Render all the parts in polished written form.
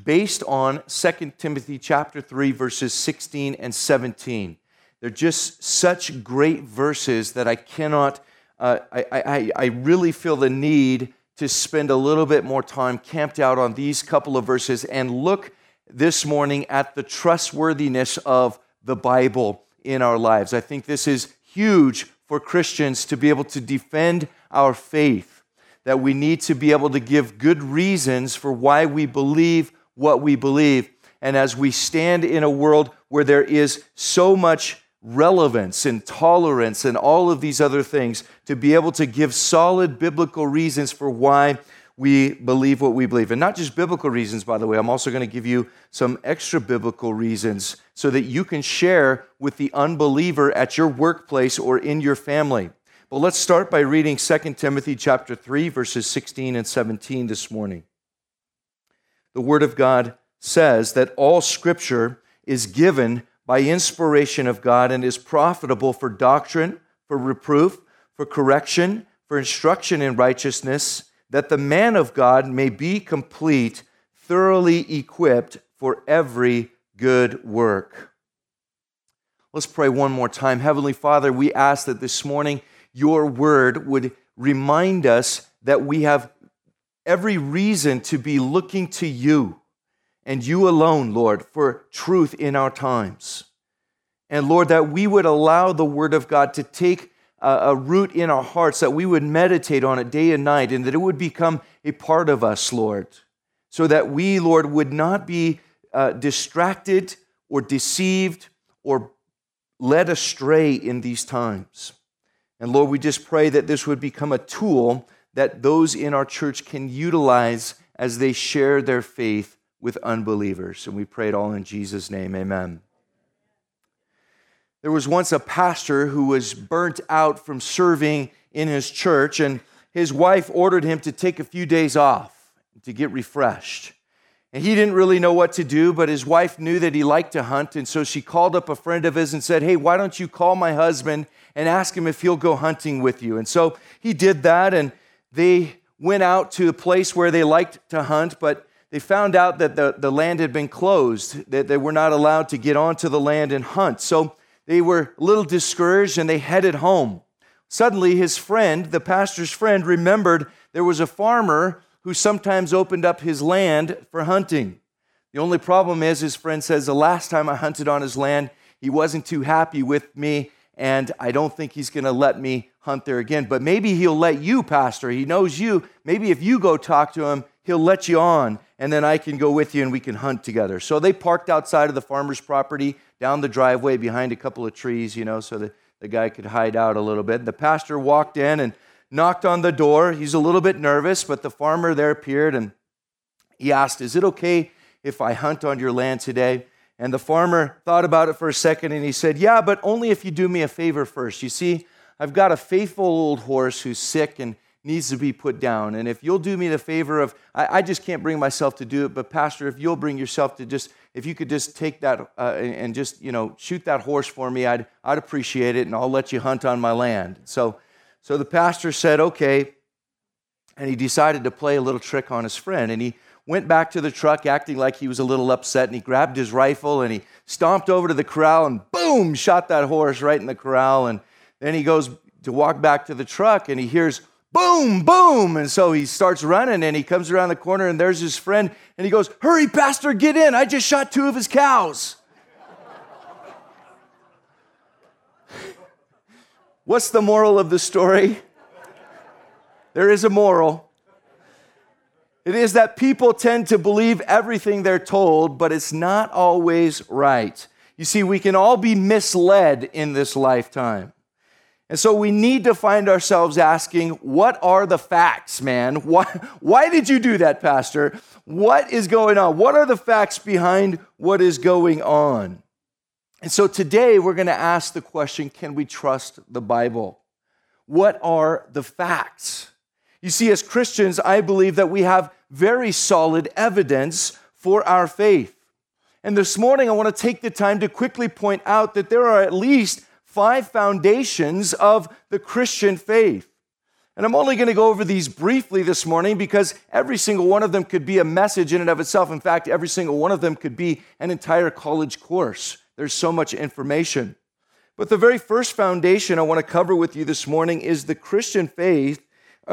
based on 2 Timothy chapter 3, verses 16 and 17. They're just such great verses that I cannot, I really feel the need to spend a little bit more time camped out on these couple of verses and look this morning at the trustworthiness of the Bible in our lives. I think this is huge for Christians to be able to defend our faith, that we need to be able to give good reasons for why we believe what we believe. And as we stand in a world where there is so much relevance and tolerance and all of these other things, to be able to give solid biblical reasons for why we believe what we believe. And not just biblical reasons, by the way. I'm also going to give you some extra biblical reasons so that you can share with the unbeliever at your workplace or in your family. But let's start by reading 2 Timothy chapter 3, verses 16 and 17 this morning. The Word of God says that all Scripture is given by inspiration of God and is profitable for doctrine, for reproof, for correction, for instruction in righteousness, that the man of God may be complete, thoroughly equipped for every good work. Let's pray one more time. Heavenly Father, we ask that this morning your word would remind us that we have every reason to be looking to you and you alone, Lord, for truth in our times. And Lord, that we would allow the word of God to take a root in our hearts, that we would meditate on it day and night, and that it would become a part of us, Lord, so that we, Lord, would not be distracted or deceived or led astray in these times. And Lord, we just pray that this would become a tool that those in our church can utilize as they share their faith with unbelievers. And we pray it all in Jesus' name, amen. There was once a pastor who was burnt out from serving in his church, and his wife ordered him to take a few days off to get refreshed. And he didn't really know what to do, but his wife knew that he liked to hunt, and so she called up a friend of his and said, "Hey, why don't you call my husband and ask him if he'll go hunting with you?" And so he did that, and they went out to a place where they liked to hunt, but they found out that the land had been closed, that they were not allowed to get onto the land and hunt. So they were a little discouraged, and they headed home. Suddenly, his friend, the pastor's friend, remembered there was a farmer who sometimes opened up his land for hunting. The only problem is, his friend says, the last time I hunted on his land, he wasn't too happy with me, and I don't think he's going to let me hunt there again. But maybe he'll let you, Pastor. He knows you. Maybe if you go talk to him, he'll let you on, and then I can go with you and we can hunt together. So they parked outside of the farmer's property, down the driveway behind a couple of trees, so that the guy could hide out a little bit. The pastor walked in and knocked on the door. He's a little bit nervous, but the farmer there appeared, and he asked, "Is it okay if I hunt on your land today?" And the farmer thought about it for a second, and he said, "Yeah, but only if you do me a favor first. You see, I've got a faithful old horse who's sick and needs to be put down. And if you'll do me the favor of, I just can't bring myself to do it, but Pastor, if you'll bring yourself to if you could just take that and just, shoot that horse for me, I'd appreciate it, and I'll let you hunt on my land." So the pastor said, okay, and he decided to play a little trick on his friend, and he went back to the truck acting like he was a little upset, and he grabbed his rifle, and he stomped over to the corral, and boom, shot that horse right in the corral. And then he goes to walk back to the truck, and he hears boom, boom. And so he starts running, and he comes around the corner, and there's his friend, and he goes, "Hurry, Pastor, get in. I just shot 2 of his cows." What's the moral of the story? There is a moral. It is that people tend to believe everything they're told, but it's not always right. You see, we can all be misled in this lifetime. And so we need to find ourselves asking, what are the facts, man? Why did you do that, Pastor? What is going on? What are the facts behind what is going on? And so today we're going to ask the question, can we trust the Bible? What are the facts? You see, as Christians, I believe that we have very solid evidence for our faith. And this morning I want to take the time to quickly point out that there are at least 5 foundations of the Christian faith. And I'm only going to go over these briefly this morning because every single one of them could be a message in and of itself. In fact, every single one of them could be an entire college course. There's so much information. But the very first foundation I want to cover with you this morning is the Christian faith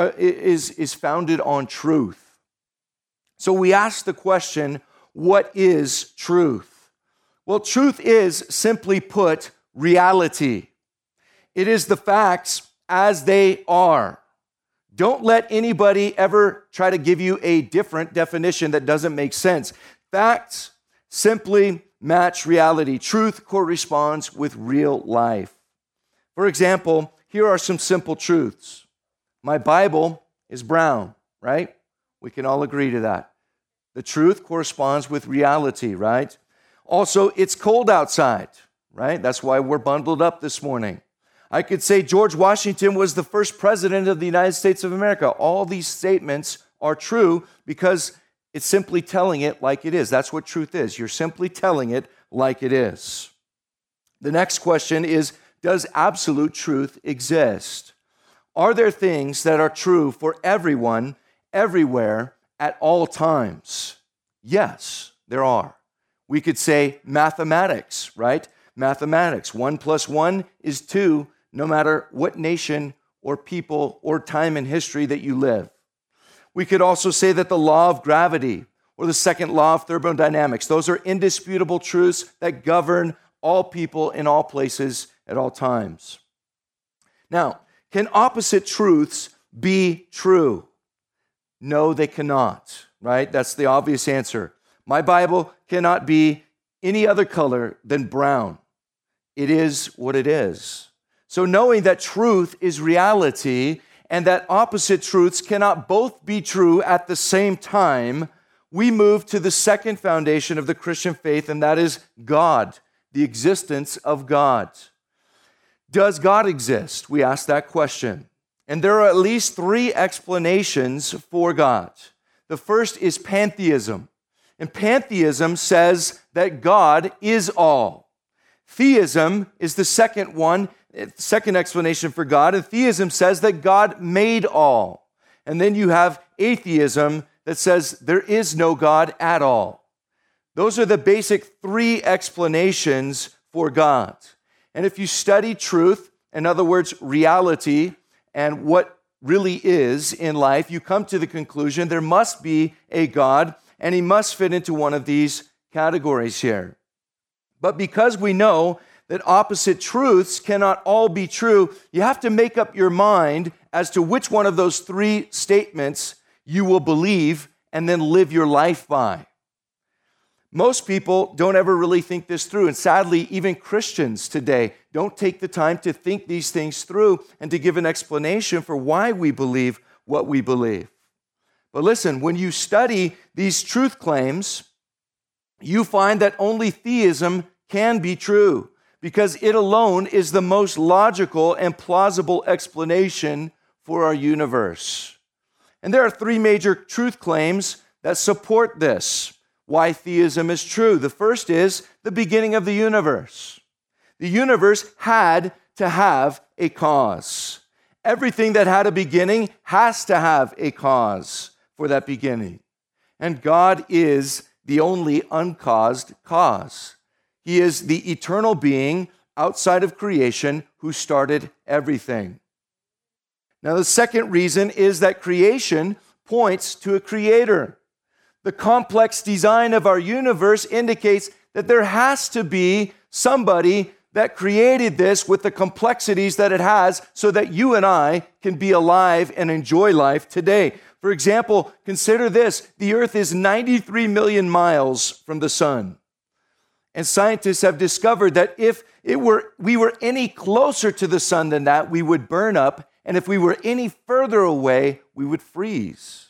is founded on truth. So we ask the question, what is truth? Well, truth is, simply put, reality. It is the facts as they are. Don't let anybody ever try to give you a different definition that doesn't make sense. Facts simply match reality. Truth corresponds with real life. For example, here are some simple truths. My Bible is brown, right? We can all agree to that. The truth corresponds with reality, right? Also, it's cold outside, right? That's why we're bundled up this morning. I could say George Washington was the first president of the United States of America. All these statements are true because it's simply telling it like it is. That's what truth is. You're simply telling it like it is. The next question is, does absolute truth exist? Are there things that are true for everyone, everywhere, at all times? Yes, there are. We could say mathematics, right? Mathematics. 1 + 1 is 2, no matter what nation or people or time in history that you live. We could also say that the law of gravity or the second law of thermodynamics, those are indisputable truths that govern all people in all places at all times. Now, can opposite truths be true? No, they cannot, right? That's the obvious answer. My Bible cannot be any other color than brown. It is what it is. So knowing that truth is reality and that opposite truths cannot both be true at the same time, we move to the second foundation of the Christian faith, and that is God, the existence of God. Does God exist? We ask that question. And there are at least 3 explanations for God. The first is pantheism. And pantheism says that God is all. Theism is the second one, second explanation for God. And theism says that God made all. And then you have atheism that says there is no God at all. Those are the basic 3 explanations for God. And if you study truth, in other words, reality, and what really is in life, you come to the conclusion there must be a God, and he must fit into one of these categories here. But because we know that opposite truths cannot all be true, you have to make up your mind as to which one of those 3 statements you will believe and then live your life by. Most people don't ever really think this through, and sadly, even Christians today don't take the time to think these things through and to give an explanation for why we believe what we believe. But listen, when you study these truth claims, you find that only theism can be true because it alone is the most logical and plausible explanation for our universe. And there are 3 major truth claims that support this, why theism is true. The first is the beginning of the universe. The universe had to have a cause. Everything that had a beginning has to have a cause for that beginning. And God is the only uncaused cause. He is the eternal being outside of creation who started everything. Now, the second reason is that creation points to a creator. The complex design of our universe indicates that there has to be somebody that created this with the complexities that it has so that you and I can be alive and enjoy life today. For example, consider this. The earth is 93 million miles from the sun. And scientists have discovered that if we were any closer to the sun than that, we would burn up. And if we were any further away, we would freeze.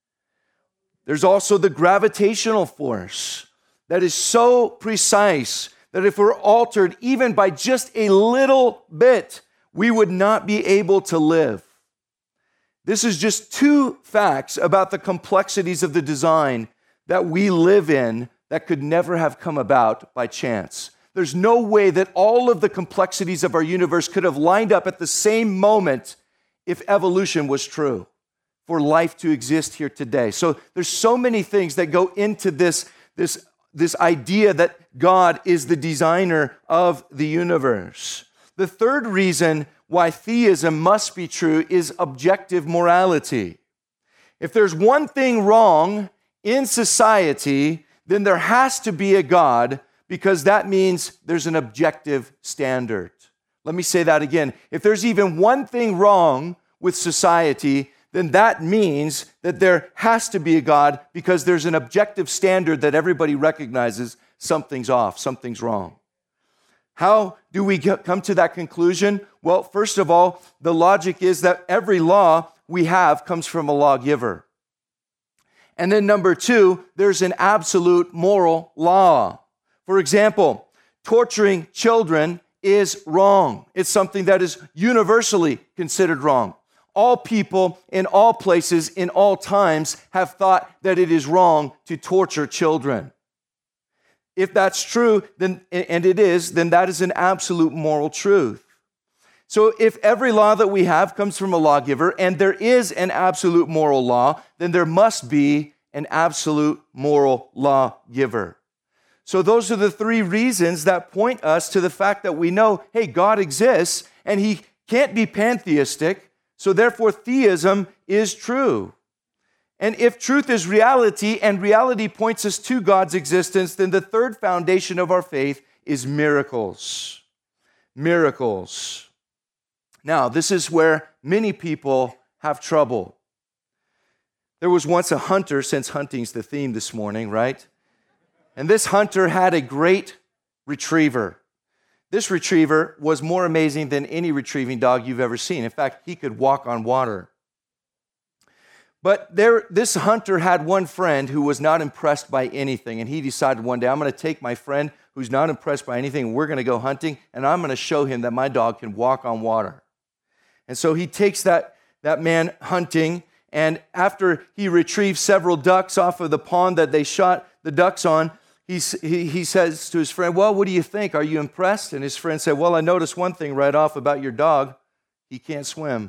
There's also the gravitational force that is so precise that if we're altered even by just a little bit, we would not be able to live. This is just 2 facts about the complexities of the design that we live in that could never have come about by chance. There's no way that all of the complexities of our universe could have lined up at the same moment if evolution was true, for life to exist here today. So there's so many things that go into this idea that God is the designer of the universe. The third reason why theism must be true is objective morality. If there's one thing wrong in society, then there has to be a God, because that means there's an objective standard. Let me say that again. If there's even one thing wrong with society, then that means that there has to be a God, because there's an objective standard that everybody recognizes something's off, something's wrong. How do we come to that conclusion? Well, first of all, the logic is that every law we have comes from a lawgiver. And then number two, there's an absolute moral law. For example, torturing children is wrong. It's something that is universally considered wrong. All people in all places, in all times, have thought that it is wrong to torture children. If that's true, then, and it is, then that is an absolute moral truth. So if every law that we have comes from a lawgiver, and there is an absolute moral law, then there must be an absolute moral lawgiver. So those are the three reasons that point us to the fact that we know, hey, God exists, and he can't be pantheistic, so therefore theism is true. And if truth is reality, and reality points us to God's existence, then the third foundation of our faith is miracles. Miracles. Now, this is where many people have trouble. There was once a hunter, since hunting's the theme this morning, right? And this hunter had a great retriever. This retriever was more amazing than any retrieving dog you've ever seen. In fact, he could walk on water. But this hunter had one friend who was not impressed by anything, and he decided one day, I'm going to take my friend who's not impressed by anything, and we're going to go hunting, and I'm going to show him that my dog can walk on water. And so he takes that man hunting, and after he retrieves several ducks off of the pond that they shot the ducks on, he says to his friend, well, what do you think? Are you impressed? And his friend said, well, I noticed one thing right off about your dog. He can't swim.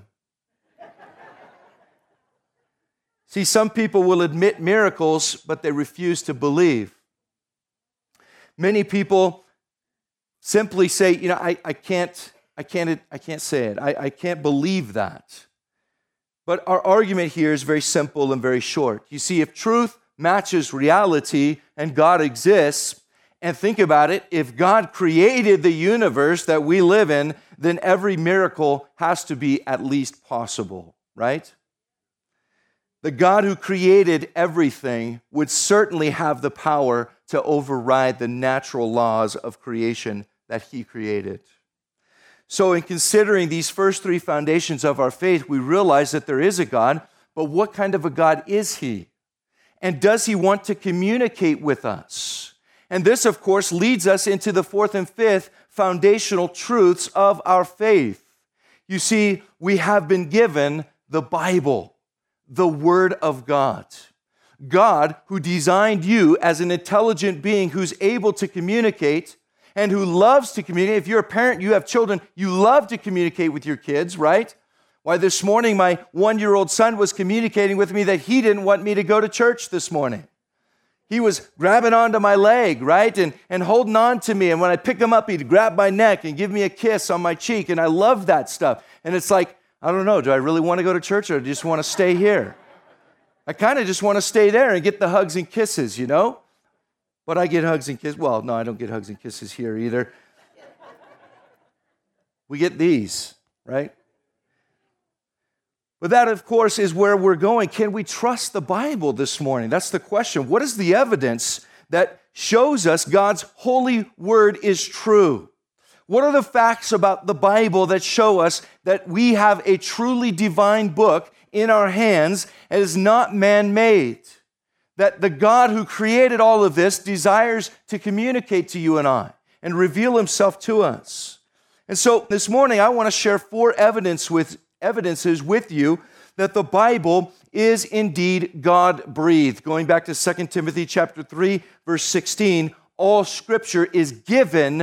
See, some people will admit miracles, but they refuse to believe. Many people simply say, I can't say it. I can't believe that. But our argument here is very simple and very short. You see, if truth matches reality and God exists, and think about it, if God created the universe that we live in, then every miracle has to be at least possible, right? The God who created everything would certainly have the power to override the natural laws of creation that he created. So in considering these first three foundations of our faith, we realize that there is a God, but what kind of a God is he? And does he want to communicate with us? And this, of course, leads us into the fourth and fifth foundational truths of our faith. You see, we have been given the Bible, the Word of God. God, who designed you as an intelligent being who's able to communicate and who loves to communicate. If you're a parent, you have children, you love to communicate with your kids, right? Why, this morning, my 1-year-old son was communicating with me that he didn't want me to go to church this morning. He was grabbing onto my leg, right, and holding on to me. And when I pick him up, he'd grab my neck and give me a kiss on my cheek. And I love that stuff. And it's like, I don't know, do I really want to go to church or do I just want to stay here? I kind of just want to stay there and get the hugs and kisses, But I get hugs and kisses. Well, no, I don't get hugs and kisses here either. We get these, right? But that, of course, is where we're going. Can we trust the Bible this morning? That's the question. What is the evidence that shows us God's holy word is true? What are the facts about the Bible that show us that we have a truly divine book in our hands and is not man-made? That the God who created all of this desires to communicate to you and I and reveal himself to us. And so this morning, I want to share 4 evidences with you that the Bible is indeed God-breathed. Going back to 2 Timothy chapter 3, verse 16, all Scripture is given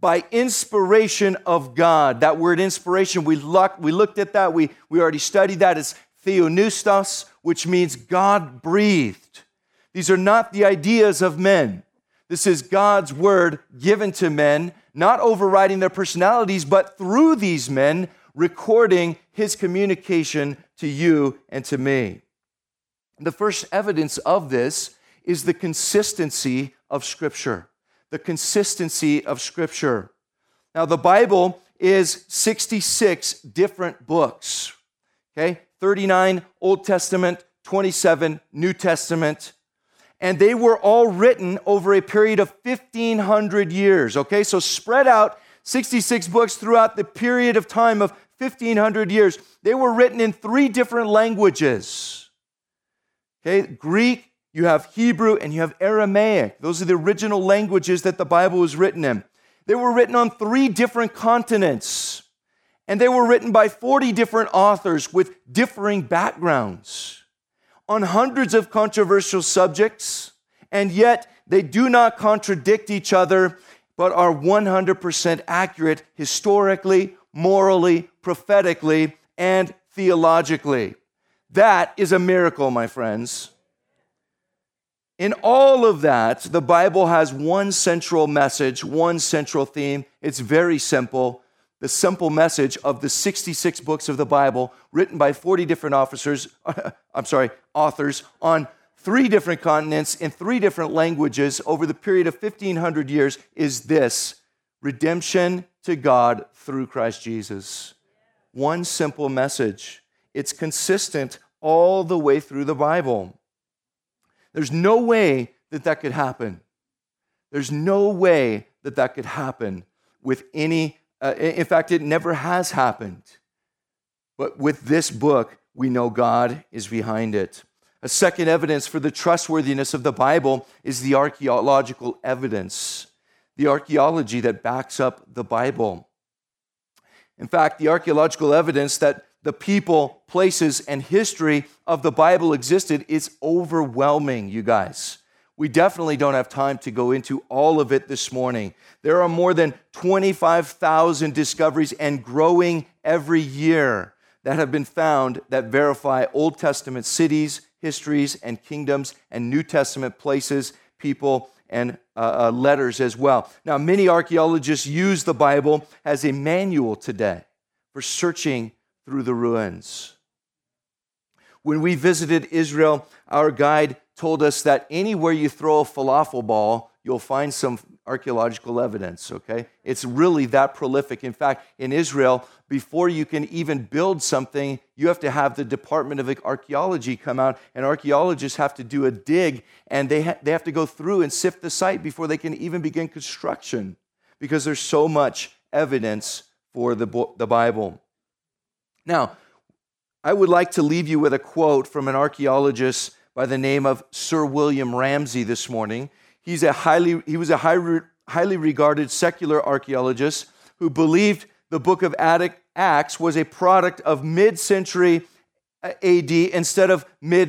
by inspiration of God. That word inspiration, we looked at that. We already studied that. It's theopneustos, which means God breathed. These are not the ideas of men. This is God's word given to men, not overriding their personalities, but through these men, recording his communication to you and to me. The first evidence of this is the consistency of Scripture. The consistency of Scripture. Now, the Bible is 66 different books. Okay? 39 Old Testament, 27 New Testament. And they were all written over a period of 1,500 years. Okay? So spread out 66 books throughout the period of time of 1,500 years. They were written in 3 different languages. Okay? Greek, you have Hebrew, and you have Aramaic. Those are the original languages that the Bible was written in. They were written on 3 different continents. And they were written by 40 different authors with differing backgrounds on hundreds of controversial subjects, and yet they do not contradict each other, but are 100% accurate historically, morally, prophetically, and theologically. That is a miracle, my friends. In all of that, the Bible has one central message, one central theme. It's very simple. The simple message of the 66 books of the Bible written by 40 different authors on 3 different continents in 3 different languages over the period of 1,500 years is this: redemption to God through Christ Jesus. One simple message. It's consistent all the way through the Bible. There's no way that could happen. There's no way that could happen with any. In fact, it never has happened. But with this book, we know God is behind it. A second evidence for the trustworthiness of the Bible is the archaeological evidence, the archaeology that backs up the Bible. In fact, the archaeological evidence that the people, places, and history of the Bible existed is overwhelming, you guys. We definitely don't have time to go into all of it this morning. There are more than 25,000 discoveries and growing every year that have been found that verify Old Testament cities, histories, and kingdoms, and New Testament places, people, and letters as well. Now, many archaeologists use the Bible as a manual today for searching through the ruins. When we visited Israel, our guide told us that anywhere you throw a falafel ball, you'll find some archaeological evidence, okay? It's really that prolific. In fact, in Israel, before you can even build something, you have to have the Department of Archaeology come out, and archaeologists have to do a dig, and they have to go through and sift the site before they can even begin construction, because there's so much evidence for the Bible. Now, I would like to leave you with a quote from an archaeologist by the name of Sir William Ramsay this morning. He was a highly regarded secular archaeologist who believed the book of Acts was a product of mid-century AD instead of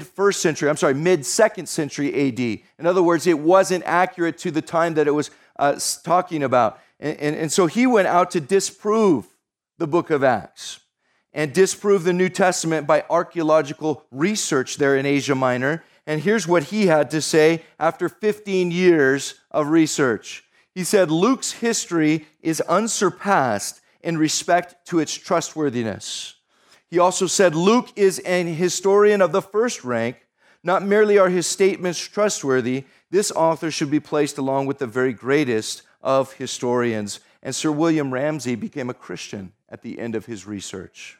mid-second century AD. In other words, it wasn't accurate to the time that it was talking about. And so he went out to disprove the book of Acts and disprove the New Testament by archaeological research there in Asia Minor. And here's what he had to say after 15 years of research. He said, Luke's history is unsurpassed in respect to its trustworthiness. He also said, Luke is an historian of the first rank. Not merely are his statements trustworthy, this author should be placed along with the very greatest of historians. And Sir William Ramsay became a Christian at the end of his research.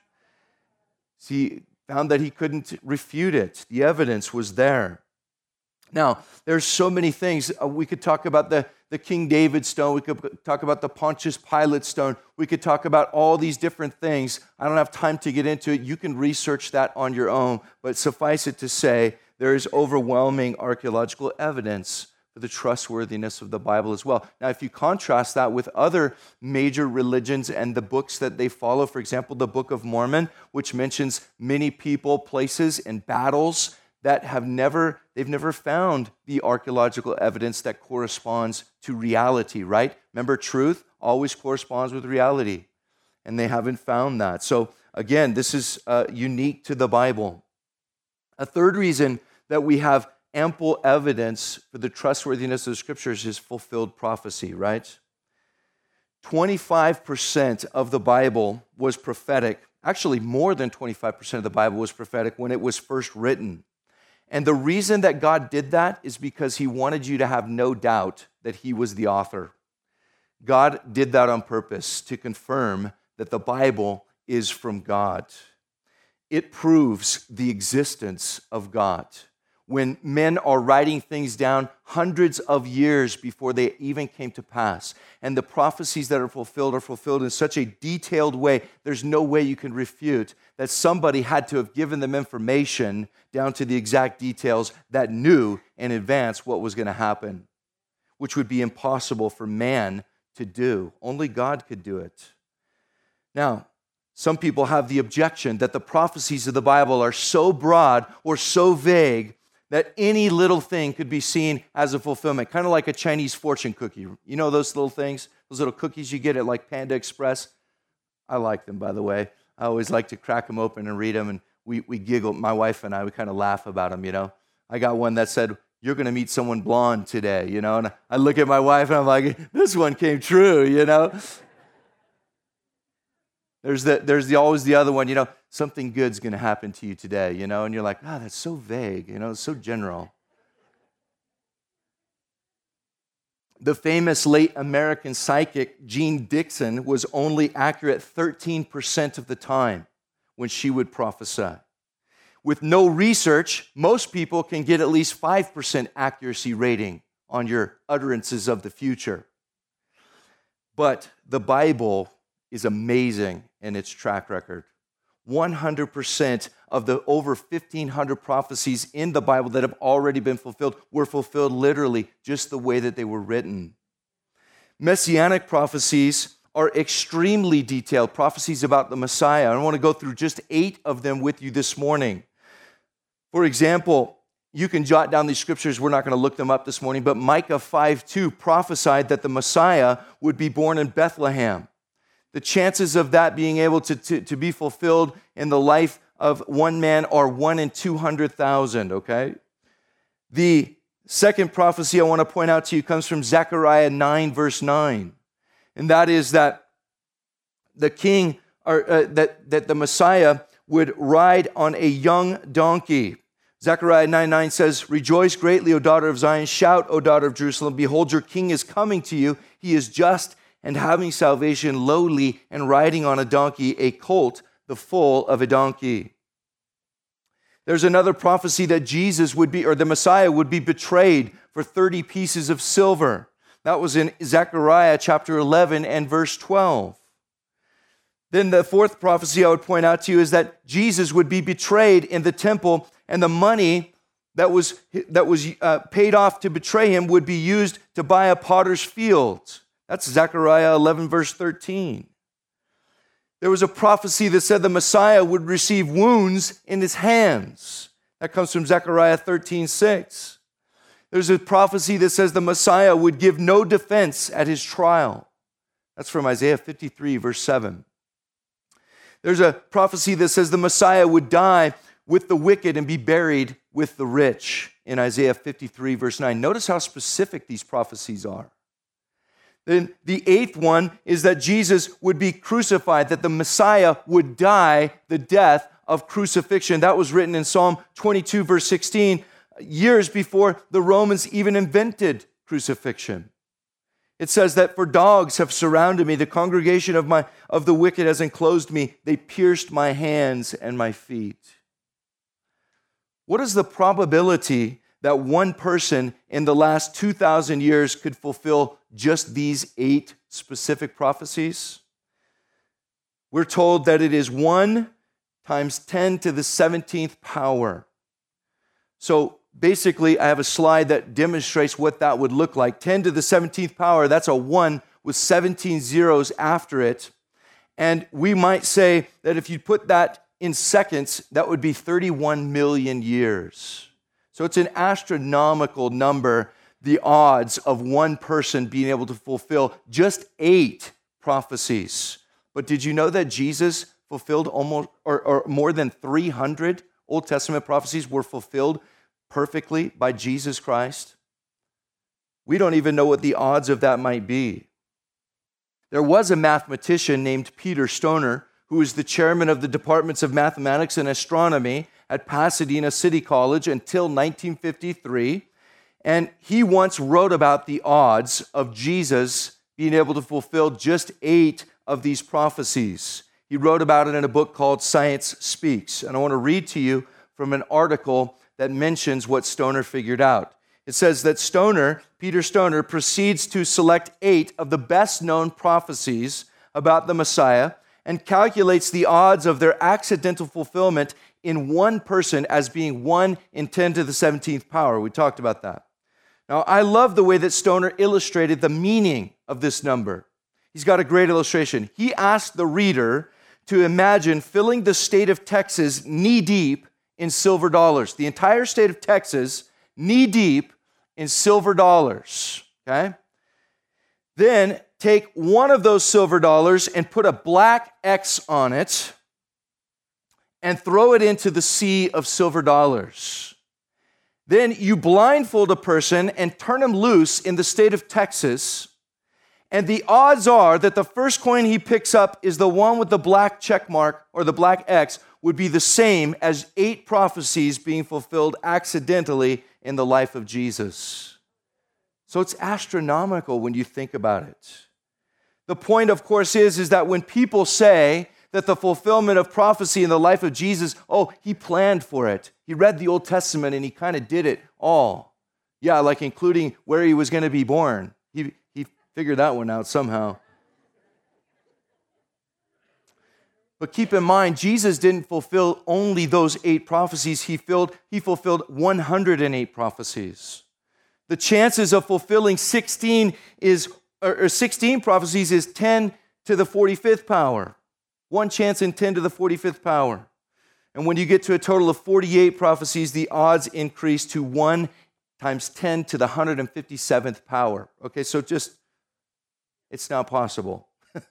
He found that he couldn't refute it. The evidence was there. Now, there's so many things. We could talk about the King David stone. We could talk about the Pontius Pilate stone. We could talk about all these different things. I don't have time to get into it. You can research that on your own. But suffice it to say, there is overwhelming archaeological evidence for the trustworthiness of the Bible as well. Now, if you contrast that with other major religions and the books that they follow, for example, the Book of Mormon, which mentions many people, places, and battles that they've never found the archaeological evidence that corresponds to reality, right? Remember truth? always corresponds with reality, and they haven't found that. So again, this is unique to the Bible. A third reason that we have ample evidence for the trustworthiness of the Scriptures is fulfilled prophecy, right? 25% of the Bible was prophetic. Actually, more than 25% of the Bible was prophetic when it was first written. And the reason that God did that is because he wanted you to have no doubt that he was the author. God did that on purpose to confirm that the Bible is from God. It proves the existence of God. When men are writing things down hundreds of years before they even came to pass, and the prophecies that are fulfilled in such a detailed way, there's no way you can refute that somebody had to have given them information down to the exact details that knew in advance what was going to happen, which would be impossible for man to do. Only God could do it. Now, some people have the objection that the prophecies of the Bible are so broad or so vague that any little thing could be seen as a fulfillment, kind of like a Chinese fortune cookie. You know those little things, those little cookies you get at like Panda Express? I like them, by the way. I always like to crack them open and read them, and we giggle. My wife and I, we kind of laugh about them, you know. I got one that said, "You're going to meet someone blonde today," you know, and I look at my wife and I'm like, this one came true, you know. There's always the other one, you know, something good's going to happen to you today, you know, and you're like, that's so vague, you know, it's so general. The famous late American psychic Jean Dixon was only accurate 13% of the time when she would prophesy. With no research, most people can get at least 5% accuracy rating on your utterances of the future. But the Bible is amazing in its track record. 100% of the over 1,500 prophecies in the Bible that have already been fulfilled were fulfilled literally just the way that they were written. Messianic prophecies are extremely detailed, prophecies about the Messiah. I want to go through just 8 of them with you this morning. For example, you can jot down these scriptures. We're not going to look them up this morning, but Micah 5:2 prophesied that the Messiah would be born in Bethlehem. The chances of that being able to be fulfilled in the life of one man are 1 in 200,000, okay? The second prophecy I want to point out to you comes from Zechariah 9, verse 9. And that is that the king, that the Messiah would ride on a young donkey. Zechariah 9:9 says, "Rejoice greatly, O daughter of Zion. Shout, O daughter of Jerusalem. Behold, your king is coming to you. He is just and having salvation, lowly, and riding on a donkey, a colt, the foal of a donkey." There's another prophecy that Jesus would be, or the Messiah would be betrayed for 30 pieces of silver. That was in Zechariah chapter 11 and verse 12. Then the fourth prophecy I would point out to you is that Jesus would be betrayed in the temple, and the money that was paid off to betray him would be used to buy a potter's field. That's Zechariah 11, verse 13. There was a prophecy that said the Messiah would receive wounds in his hands. That comes from Zechariah 13:6. There's a prophecy that says the Messiah would give no defense at his trial. That's from Isaiah 53, verse 7. There's a prophecy that says the Messiah would die with the wicked and be buried with the rich in Isaiah 53, verse 9. Notice how specific these prophecies are. Then the eighth one is that Jesus would be crucified, that the Messiah would die the death of crucifixion. That was written in Psalm 22, verse 16, years before the Romans even invented crucifixion. It says that, "For dogs have surrounded me, the congregation of the wicked has enclosed me. They pierced my hands and my feet." What is the probability that one person in the last 2,000 years could fulfill just these 8 specific prophecies? We're told that it is 1 times 10 to the 17th power. So basically, I have a slide that demonstrates what that would look like. 10 to the 17th power, that's a 1 with 17 zeros after it. And we might say that if you put that in seconds, that would be 31 million years. So it's an astronomical number, the odds of one person being able to fulfill just 8 prophecies. But did you know that Jesus fulfilled almost or more than 300 Old Testament prophecies were fulfilled perfectly by Jesus Christ? We don't even know what the odds of that might be. There was a mathematician named Peter Stoner who was the chairman of the departments of mathematics and astronomy at Pasadena City College until 1953. And he once wrote about the odds of Jesus being able to fulfill just 8 of these prophecies. He wrote about it in a book called Science Speaks. And I want to read to you from an article that mentions what Stoner figured out. It says that Peter Stoner, proceeds to select 8 of the best-known prophecies about the Messiah and calculates the odds of their accidental fulfillment in one person as being 1 in 10 to the 17th power. We talked about that. Now, I love the way that Stoner illustrated the meaning of this number. He's got a great illustration. He asked the reader to imagine filling the state of Texas knee-deep in silver dollars. The entire state of Texas knee-deep in silver dollars, okay? Then take one of those silver dollars and put a black X on it and throw it into the sea of silver dollars. Then you blindfold a person and turn him loose in the state of Texas, and the odds are that the first coin he picks up is the one with the black check mark or the black X would be the same as 8 prophecies being fulfilled accidentally in the life of Jesus. So it's astronomical when you think about it. The point, of course, is that when people say that the fulfillment of prophecy in the life of Jesus, oh, he planned for it. He read the Old Testament and he kind of did it all. Yeah, like including where he was going to be born. He figured that one out somehow. But keep in mind, Jesus didn't fulfill only those 8 prophecies. He fulfilled 108 prophecies. The chances of fulfilling 16 prophecies is 10 to the 45th power. 1 chance in 10 to the 45th power. And when you get to a total of 48 prophecies, the odds increase to 1 times 10 to the 157th power. Okay, so it's not possible.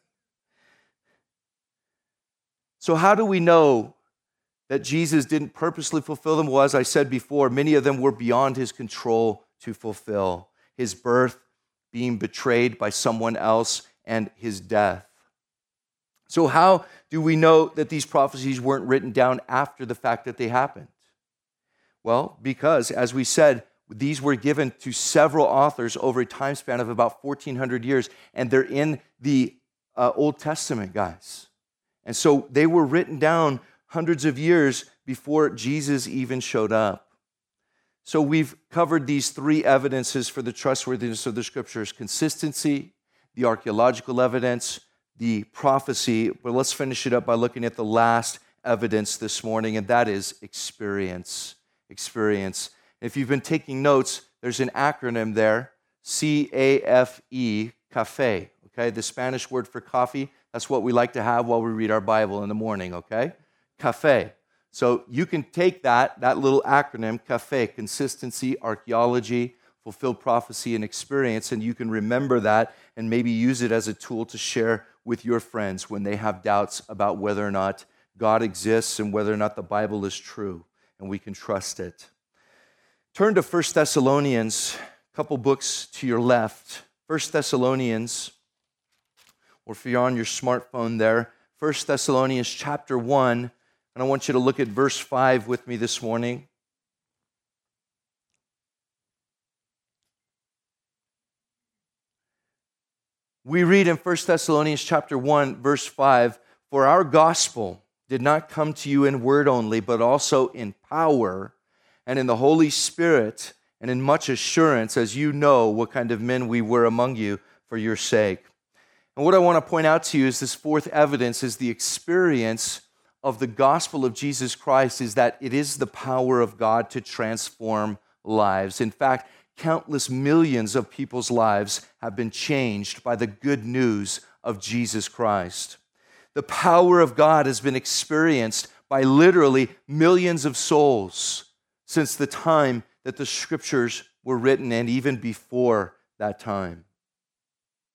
So how do we know that Jesus didn't purposely fulfill them? Well, as I said before, many of them were beyond his control to fulfill. His birth, being betrayed by someone else, and his death. So how do we know that these prophecies weren't written down after the fact that they happened? Well, because, as we said, these were given to several authors over a time span of about 1,400 years, and they're in the Old Testament, guys. And so they were written down hundreds of years before Jesus even showed up. So we've covered these 3 evidences for the trustworthiness of the Scriptures: consistency, the archaeological evidence, the prophecy. But let's finish it up by looking at the last evidence this morning, and that is experience. Experience. If you've been taking notes, there's an acronym there, CAFE, CAFE, okay? The Spanish word for coffee. That's what we like to have while we read our Bible in the morning, okay? CAFE. So you can take that little acronym, CAFE, consistency, archaeology, fulfilled prophecy, and experience, and you can remember that and maybe use it as a tool to share with your friends when they have doubts about whether or not God exists and whether or not the Bible is true, and we can trust it. Turn to 1 Thessalonians, a couple books to your left. 1 Thessalonians, or if you're on your smartphone there, 1 Thessalonians chapter 1, and I want you to look at verse 5 with me this morning. We read in 1 Thessalonians chapter 1, verse 5, "For our gospel did not come to you in word only, but also in power and in the Holy Spirit and in much assurance, as you know what kind of men we were among you for your sake." And what I want to point out to you is this 4th evidence is the experience of the gospel of Jesus Christ is that it is the power of God to transform lives. In fact, countless millions of people's lives have been changed by the good news of Jesus Christ. The power of God has been experienced by literally millions of souls since the time that the Scriptures were written and even before that time.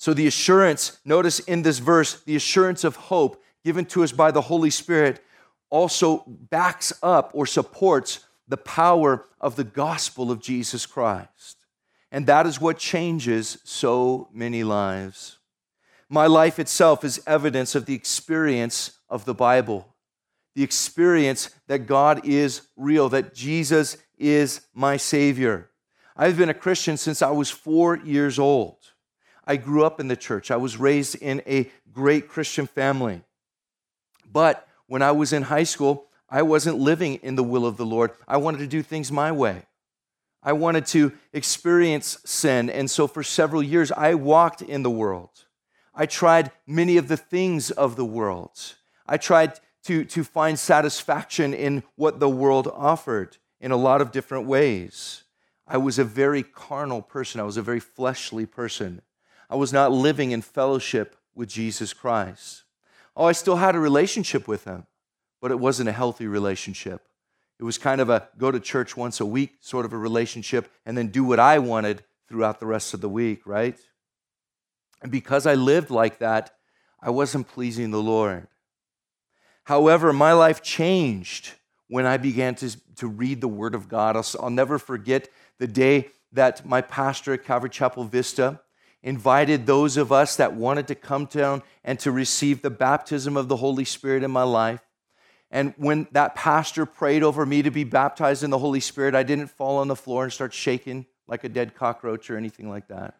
So the assurance, notice in this verse, the assurance of hope given to us by the Holy Spirit also backs up or supports the power of the gospel of Jesus Christ. And that is what changes so many lives. My life itself is evidence of the experience of the Bible, the experience that God is real, that Jesus is my Savior. I've been a Christian since I was 4 years old. I grew up in the church. I was raised in a great Christian family. But when I was in high school, I wasn't living in the will of the Lord. I wanted to do things my way. I wanted to experience sin. And so for several years, I walked in the world. I tried many of the things of the world. I tried to find satisfaction in what the world offered in a lot of different ways. I was a very carnal person. I was a very fleshly person. I was not living in fellowship with Jesus Christ. Oh, I still had a relationship with him, but it wasn't a healthy relationship. It was kind of a go to church once a week sort of a relationship and then do what I wanted throughout the rest of the week, right? And because I lived like that, I wasn't pleasing the Lord. However, my life changed when I began to read the Word of God. I'll never forget the day that my pastor at Calvary Chapel Vista invited those of us that wanted to come down and to receive the baptism of the Holy Spirit in my life. And when that pastor prayed over me to be baptized in the Holy Spirit, I didn't fall on the floor and start shaking like a dead cockroach or anything like that.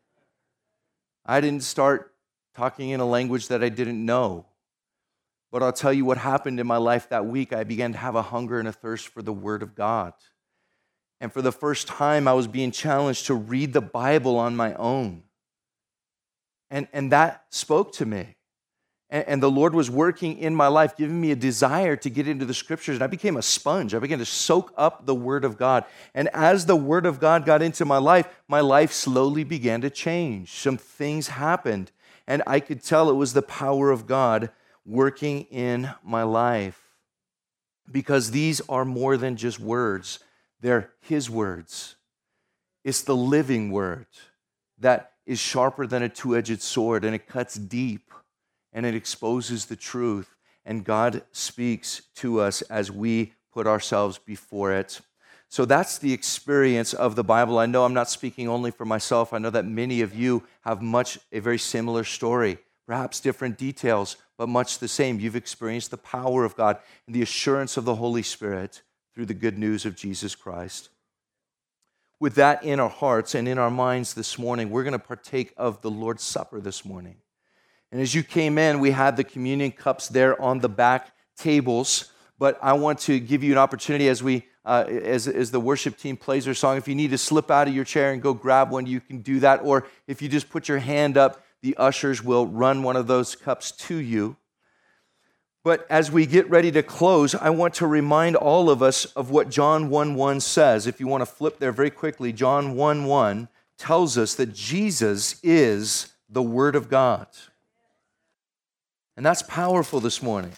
I didn't start talking in a language that I didn't know. But I'll tell you what happened in my life that week. I began to have a hunger and a thirst for the Word of God. And for the first time, I was being challenged to read the Bible on my own. And that spoke to me. And the Lord was working in my life, giving me a desire to get into the Scriptures. And I became a sponge. I began to soak up the Word of God. And as the Word of God got into my life slowly began to change. Some things happened. And I could tell it was the power of God working in my life. Because these are more than just words. They're His words. It's the living Word that is sharper than a two-edged sword, and it cuts deep, and it exposes the truth, and God speaks to us as we put ourselves before it. So that's the experience of the Bible. I know I'm not speaking only for myself. I know that many of you have a very similar story, perhaps different details, but much the same. You've experienced the power of God and the assurance of the Holy Spirit through the good news of Jesus Christ. With that in our hearts and in our minds this morning, we're going to partake of the Lord's Supper this morning. And as you came in, we had the communion cups there on the back tables. But I want to give you an opportunity as the worship team plays their song. If you need to slip out of your chair and go grab one, you can do that. Or if you just put your hand up, the ushers will run one of those cups to you. But as we get ready to close, I want to remind all of us of what John 1:1 says. If you want to flip there very quickly, John 1:1 tells us that Jesus is the Word of God. And that's powerful this morning.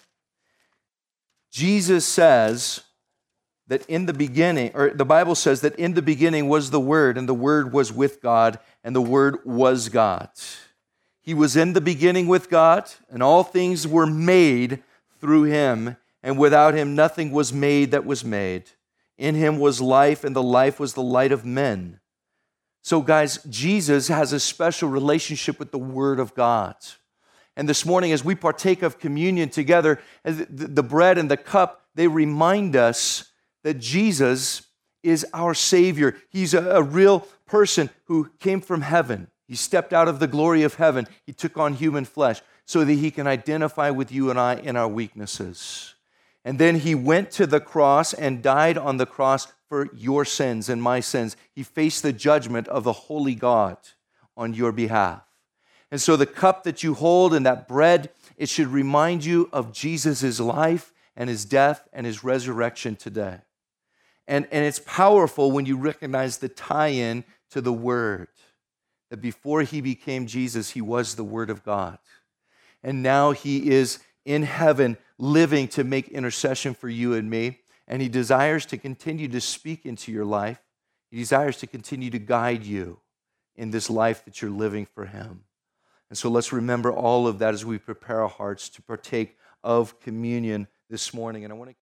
Jesus says that in the beginning, or the Bible says that in the beginning was the Word, and the Word was with God, and the Word was God. He was in the beginning with God, and all things were made through Him, and without Him nothing was made that was made. In Him was life, and the life was the light of men. So guys, Jesus has a special relationship with the Word of God. And this morning, as we partake of communion together, the bread and the cup, they remind us that Jesus is our Savior. He's a real person who came from heaven. He stepped out of the glory of heaven. He took on human flesh so that He can identify with you and I in our weaknesses. And then He went to the cross and died on the cross for your sins and my sins. He faced the judgment of the holy God on your behalf. And so the cup that you hold and that bread, it should remind you of Jesus' life and His death and His resurrection today. And it's powerful when you recognize the tie-in to the Word. That before He became Jesus, He was the Word of God. And now He is in heaven living to make intercession for you and me. And He desires to continue to speak into your life. He desires to continue to guide you in this life that you're living for Him. And so let's remember all of that as we prepare our hearts to partake of communion this morning. And I want to